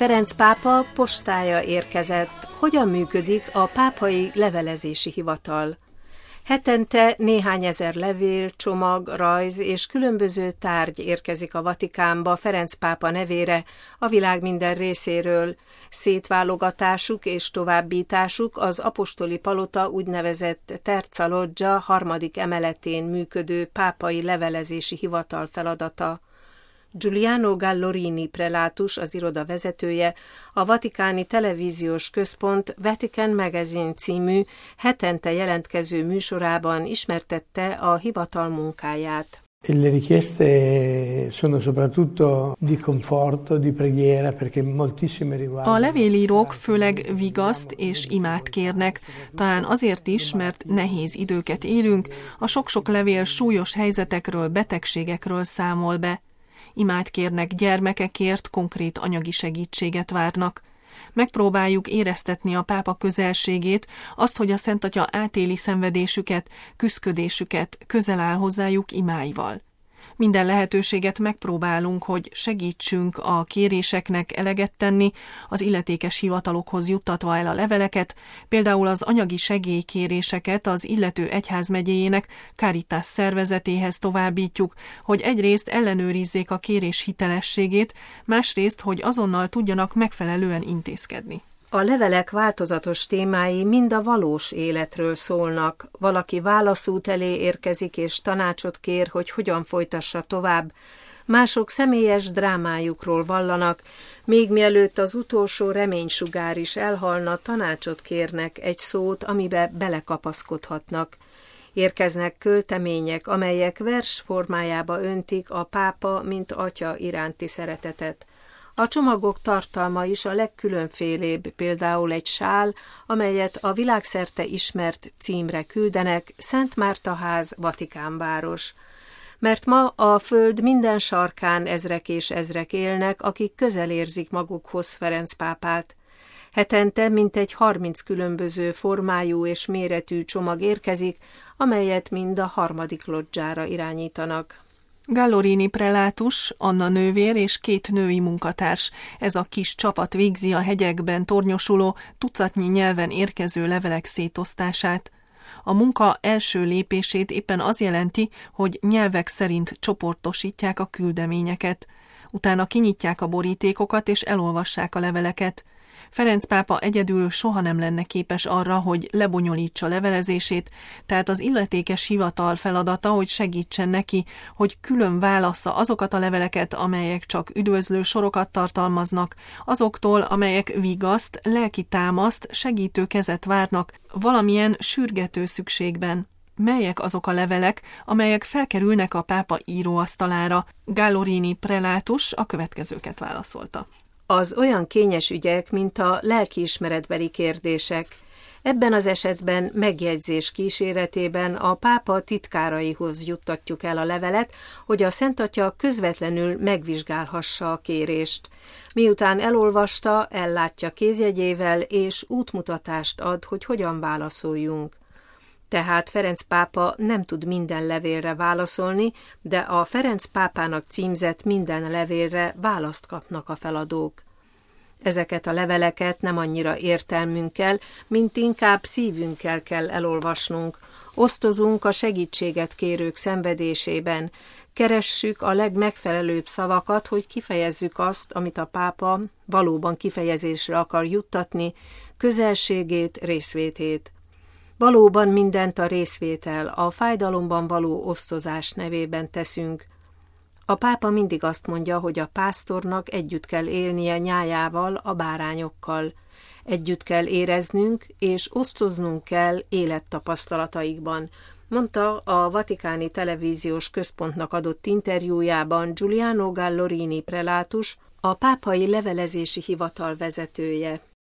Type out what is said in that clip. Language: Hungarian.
Ferenc pápa postája érkezett. Hogyan működik a pápai levelezési hivatal? Hetente néhány ezer levél, csomag, rajz és különböző tárgy érkezik a Vatikánba Ferenc pápa nevére a világ minden részéről. Szétválogatásuk és továbbításuk az apostoli palota úgynevezett Terza Loggia 3. emeletén működő pápai levelezési hivatal feladata. Giuliano Gallorini prelátus, az iroda vezetője, a vatikáni televíziós központ Vatican Magazine című hetente jelentkező műsorában ismertette a hivatal munkáját. Le richieste sono soprattutto di conforto, di preghiera, perché moltissime riguardano. A levélírók főleg vigaszt és imát kérnek, talán azért is, mert nehéz időket élünk, a sok-sok levél súlyos helyzetekről, betegségekről számol be. Imát kérnek gyermekekért, konkrét anyagi segítséget várnak. Megpróbáljuk éreztetni a pápa közelségét, azt, hogy a Szent Atya átéli szenvedésüket, küszködésüket, közel áll hozzájuk imáival. Minden lehetőséget megpróbálunk, hogy segítsünk a kéréseknek eleget tenni, az illetékes hivatalokhoz juttatva el a leveleket, például az anyagi segélykéréseket az illető egyházmegyéjének Caritas szervezetéhez továbbítjuk, hogy egyrészt ellenőrizzék a kérés hitelességét, másrészt, hogy azonnal tudjanak megfelelően intézkedni. A levelek változatos témái mind a valós életről szólnak. Valaki válaszút elé érkezik és tanácsot kér, hogy hogyan folytassa tovább. Mások személyes drámájukról vallanak, még mielőtt az utolsó reménysugár is elhalna, tanácsot kérnek, egy szót, amibe belekapaszkodhatnak. Érkeznek költemények, amelyek vers formájába öntik a pápa, mint atya iránti szeretetet. A csomagok tartalma is a legkülönfélébb, például egy sál, amelyet a világszerte ismert címre küldenek, Szent Márta ház, Vatikánváros. Mert ma a föld minden sarkán ezrek és ezrek élnek, akik közel érzik magukhoz Ferenc pápát. Hetente mintegy 30 különböző formájú és méretű csomag érkezik, amelyet mind a 3. loggiára irányítanak. Gallorini prelátus, Anna nővér és 2 női munkatárs. Ez a kis csapat végzi a hegyekben tornyosuló, tucatnyi nyelven érkező levelek szétosztását. A munka első lépését éppen az jelenti, hogy nyelvek szerint csoportosítják a küldeményeket. Utána kinyitják a borítékokat és elolvassák a leveleket. Ferenc pápa egyedül soha nem lenne képes arra, hogy lebonyolítsa levelezését, tehát az illetékes hivatal feladata, hogy segítsen neki, hogy külön válassza azokat a leveleket, amelyek csak üdvözlő sorokat tartalmaznak, azoktól, amelyek vigaszt, lelki támaszt, segítő kezet várnak valamilyen sürgető szükségben. Melyek azok a levelek, amelyek felkerülnek a pápa íróasztalára? Gallorini prelátus a következőket válaszolta. Az olyan kényes ügyek, mint a lelkiismeretbeli kérdések. Ebben az esetben megjegyzés kíséretében a pápa titkáraihoz juttatjuk el a levelet, hogy a Szent Atya közvetlenül megvizsgálhassa a kérést. Miután elolvasta, ellátja kézjegyével és útmutatást ad, hogy hogyan válaszoljunk. Tehát Ferenc pápa nem tud minden levélre válaszolni, de a Ferenc pápának címzett minden levélre választ kapnak a feladók. Ezeket a leveleket nem annyira értelmünkkel, mint inkább szívünkkel kell elolvasnunk. Osztozunk a segítséget kérők szenvedésében, keressük a legmegfelelőbb szavakat, hogy kifejezzük azt, amit a pápa valóban kifejezésre akar juttatni, közelségét, részvétét. Valóban mindent a részvétel, a fájdalomban való osztozás nevében teszünk. A pápa mindig azt mondja, hogy a pásztornak együtt kell élnie nyájával, a bárányokkal. Együtt kell éreznünk, és osztoznunk kell élettapasztalataikban, mondta a vatikáni televíziós központnak adott interjújában Giuliano Gallorini prelátus, a pápai levelezési hivatal vezetője.